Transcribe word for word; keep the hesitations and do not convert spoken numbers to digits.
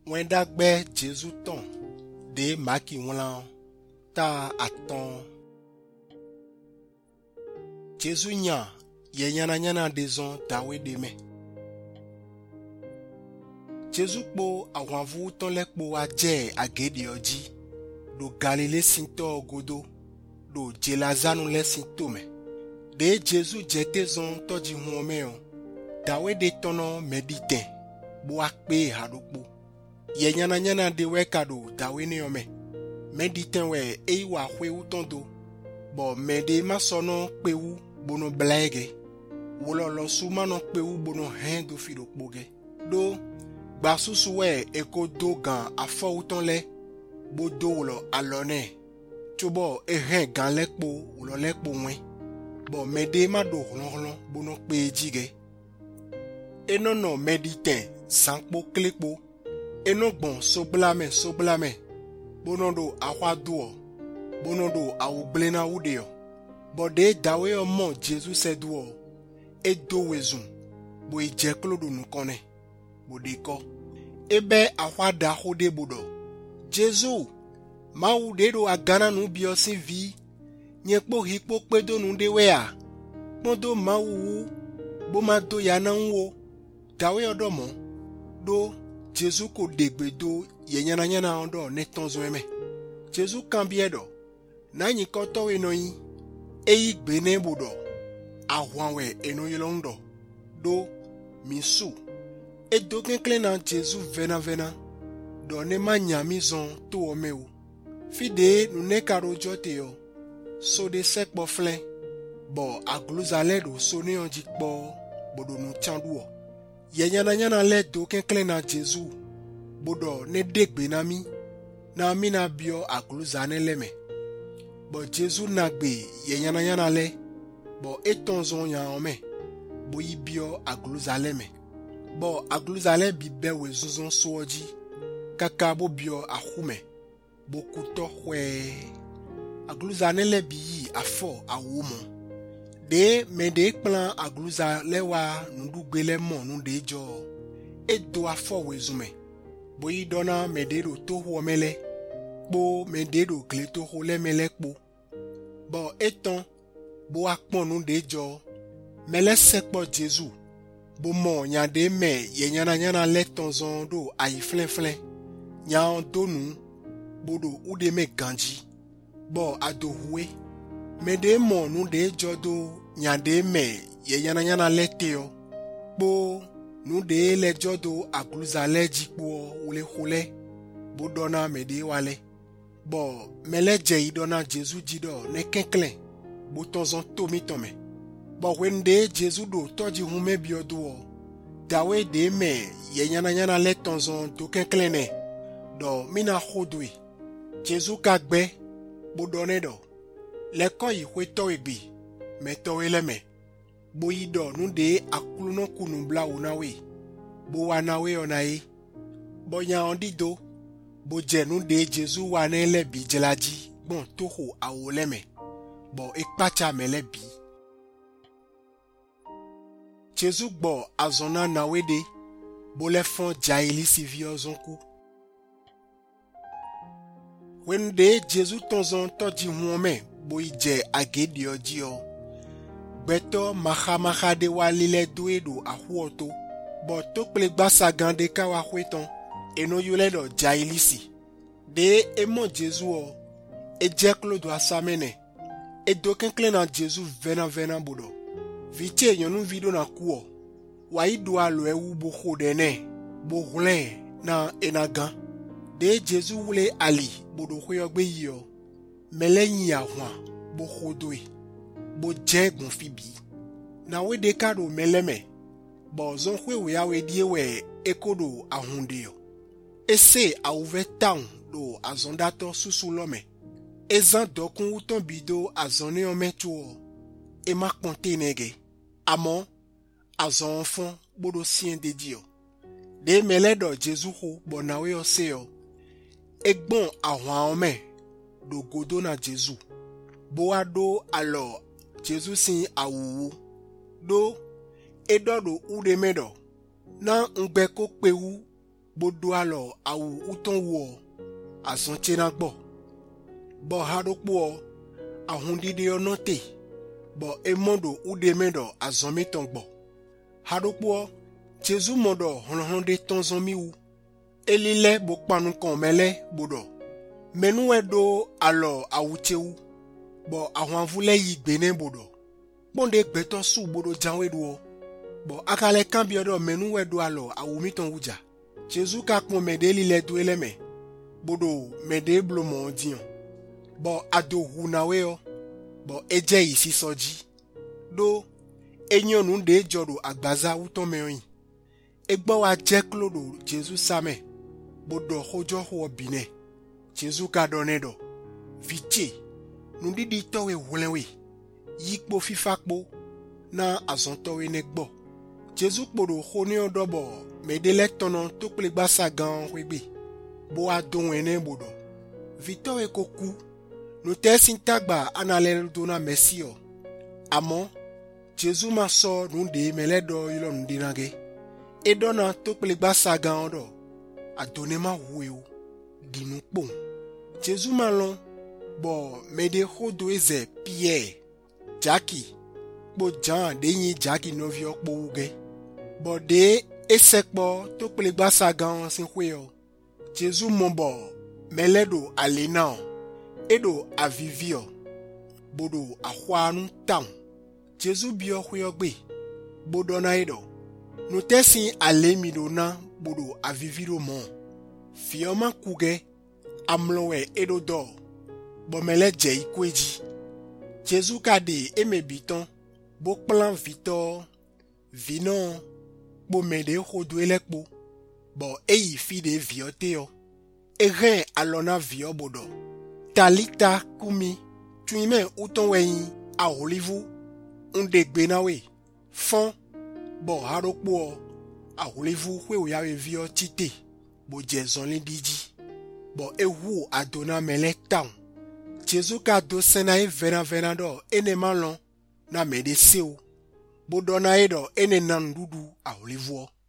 Wenda gbe Jésus ton de maki wlan ta aton Jésus nya ye nyana nyana de zon dawe de me Jésus po awanvu ton lek po aje agedi oji do Galilée sinto godo do jelazanu le sinto me de Jésus jete zon toji huome o dawe de tono medite bo akpe hadokpo ye nyana nyana de wekado dawe ne ome medite we e wa hwe utondo bo mede masono pewu bono blege wolo lo sumano pewu bono hen do fidokpoge do basusu we eko do gan afo utonle bo do wolo alone tubo e hen gan lekpo wolo lekpo wen bo mede ma do hlonhlon bono pe jige enono medite sankpo klikpo eno bon soblame soblame bonodo ahwaduo bonodo awublena udeo bode dawe omo Jesus seduo edo wezun bo ije klodo nukone bodeko ebe ahwada hode bodo Jesus ma udedo agana nu biosi vi nyekpo hikpo pedo nu de wea bodo ma wu bo ma do yana nwo dawe odomo do Jésus ko degbe do ye nyana nyana ondo ne tonzo eme Jésus kambie do na nyi koto we no yin eyi gbe ne bodo ahwanwe eno yilondo do misu e do kenkle na Jésus vena vena do ne manya mizon to ome o fide nu ne karo jote yo so de sekpo flen bo agluzale do so ne onji kpo bodo nu chanduo ye nyana nyana le do kenkle na Jésus bodo ne degbe na mi na mi na bio agluzane leme bo Jésus na gbe ye nyana nyana le bo etonzon ya ome bo ibio agluzale me bo agluzale bibe wezuzon soji kaka bo bio ahume bo kuto hwe agluzane le bi afo awumo de me de plan agluza lewa ndugbele mo nu de jo edo afo wezume bo idona me de do to ho mele bo me de do kle to ho le mele po bo eton bo akpon nu de jo mele sekpo Jésus bo mo nya de me ye nyana nyana le tonzon do ayi flen flen nya donu bodo ude me ganji bo ado huwe me de mo nu de jodo nyade me ye yana yana leteo bo nu de le jodo agluza leji po ule hule bo dona me de wale bo mele je idona Jésus jido ne kenklen bo tonzon tomi tome bo wende Jésus do toji hume biodo dawe de me ye yana yana le tonzon do kenklen ne do mina hodwe Jésus kagbe bo done do leko yi hweto egbi meto eleme bo yido nu de akuluno kunu bla unawe bo wanawe onaye bo nya ondido bo je nu de Jésus wa na elebi jelaji gbon toho awoleme bo ipacha melebi Jésus gbo azona nawede bo le fon jaili sivio zonku when de Jésus tonzon toji huome bo ije agedi ojio beto maha maha de walile duedo ahuoto bo to ple gbasa gande ka wa hweton eno yule do jailisi de emo Jésus o e jeklo do asamene e do kenkle na Jésus vena vena bodo vite yonu video na kuo wa ido alo ewu bo hodene bo hule na enagan de Jésus wule ali bodo hweyogbe yo meleyin ahwa bo hodoi bo jegun fibi na we de kado meleme bo zon hwe we awe die we ekodo ahunde yo ese auve town do azondato susulome ezan dokun uton bido azone ometuo e ma kontenege amo azon fon bodo sien de dio de meledo Jésus ho bo na we oseo egbon ahwa ome do godo na Jésus bo ado alo Jésus sin awuwu do edodo ude medo na ngbe ko pewu bodo alo awu uton wo azonche na gbo bo hadokpo ahundide onote bo emodo udemedo azometon gbo hadokpo Jesu modo honhonde tonzomi wu elile bo panu kon mele bodo menu edo alo awuchewu bo ahwan vule yi gbene bodo bonde gbeto su bodo janwe do bo akale kambio do menu edo alo awumiton wuja Jesu ka kon mede lile do eleme bodo mede blomo dion bo ado hunawe o bo eje isi soji do enyon nde jodo agbaza uton meyin egbo wa je klodo Jesu same bodo hojo ho bine Jesu ka donedo viche nundi di towe wulenwe yikpo fifakpo na azontowe negbo Jesu kpodo honi odobo medele tono to plegba sagan wegbe bo adon ene bodo vitowe koku no tesin tagba analel dona mesio amo Jesu ma so nundi meledo ilo nundi nage edona to plegba sagan odo adonema hueo dinu pon Jesu malon bo mede hodo eze Pierre Jackie bo Jean de yin Jackie novio po uge bo de esekpo to plegba sagan sin hueo Jesu mombo meledo alena edo avivio bodo ahwanu tam Jesu bio hueo gbe bodo na edo no tesin alemido na bodo aviviro mon fioma kuge amlowe edo do bo mele je ikweji Jesu ka de emebiton bo plan vito vino bo mede hodo elekpo bo eyi fi de viote yo eren alona vio bodo talita kumi tuime uton weyin a holivu unde gbenawe fon bo harokpo a holivu we o yawe vio tite bo jezon diji bo ewu adona mele town Jesu ka do sena e vena vena do ene malon na medeseo bo dona edo ene nan dudu a holivu